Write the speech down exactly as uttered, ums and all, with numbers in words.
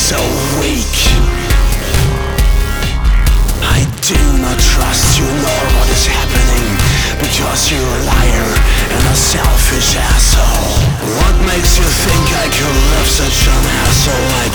so weak. I do not trust you nor what is happening, because you're a liar and a selfish asshole. What makes you think I could love such an asshole like